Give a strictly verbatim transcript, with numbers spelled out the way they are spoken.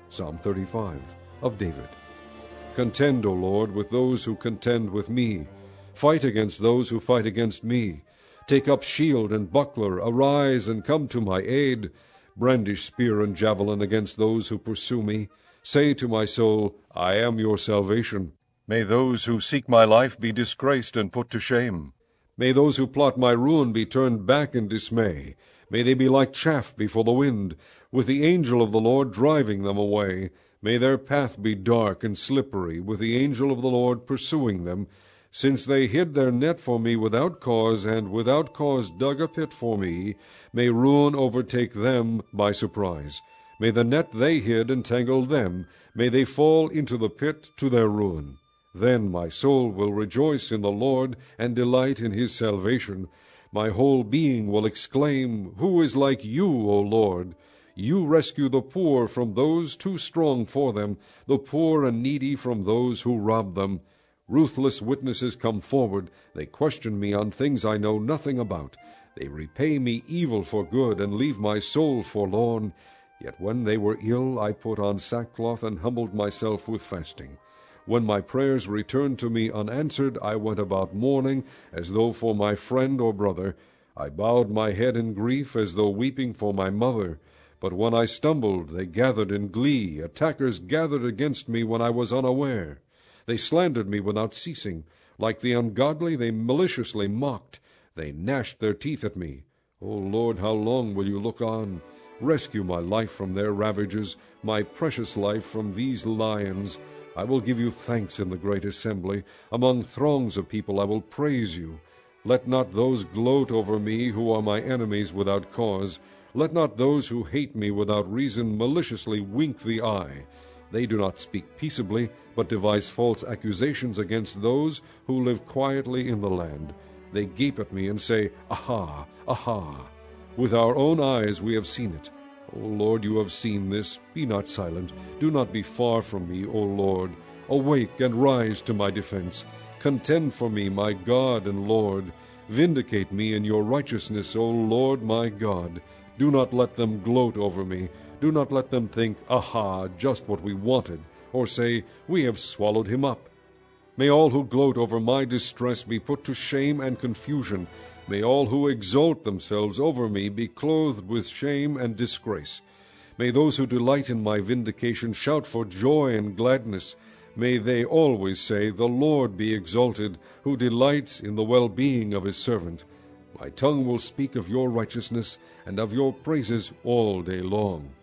Psalm thirty-five of David. Contend, O Lord, with those who contend with me. Fight against those who fight against me. Take up shield and buckler, arise and come to my aid. Brandish spear and javelin against those who pursue me. Say to my soul, I am your salvation. May those who seek my life be disgraced and put to shame. May those who plot my ruin be turned back in dismay. May they be like chaff before the wind, with the angel of the Lord driving them away. May their path be dark and slippery, with the angel of the Lord pursuing them. Since they hid their net for me without cause, and without cause dug a pit for me, may ruin overtake them by surprise. May the net they hid entangle them. May they fall into the pit to their ruin. Then my soul will rejoice in the Lord, and delight in his salvation. My whole being will exclaim, Who is like you, O Lord? You rescue the poor from those too strong for them, the poor and needy from those who rob them. Ruthless witnesses come forward. They question me on things I know nothing about. They repay me evil for good, and leave my soul forlorn. Yet when they were ill, I put on sackcloth and humbled myself with fasting. When my prayers returned to me unanswered, I went about mourning, as though for my friend or brother. I bowed my head in grief, as though weeping for my mother. But when I stumbled, they gathered in glee. Attackers gathered against me when I was unaware. They slandered me without ceasing. Like the ungodly, they maliciously mocked. They gnashed their teeth at me. O Lord, how long will you look on? Rescue my life from their ravages, my precious life from these lions. I will give you thanks in the great assembly. Among throngs of people I will praise you. Let not those gloat over me who are my enemies without cause. Let not those who hate me without reason maliciously wink the eye. They do not speak peaceably, but devise false accusations against those who live quietly in the land. They gape at me and say, Aha, aha. With our own eyes we have seen it. O Lord, you have seen this. Be not silent. Do not be far from me, O Lord. Awake and rise to my defense. Contend for me, my God and Lord. Vindicate me in your righteousness, O Lord my God. Do not let them gloat over me. Do not let them think, Aha, just what we wanted, or say, We have swallowed him up. May all who gloat over my distress be put to shame and confusion. May all who exalt themselves over me be clothed with shame and disgrace. May those who delight in my vindication shout for joy and gladness. May they always say, The Lord be exalted, who delights in the well-being of his servant. My tongue will speak of your righteousness and of your praises all day long.